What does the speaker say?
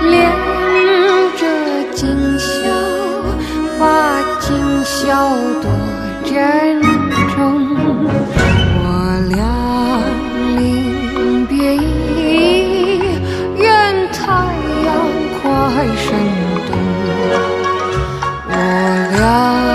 恋着今宵，把今宵多珍重。我俩临别意，愿太阳快升东。我俩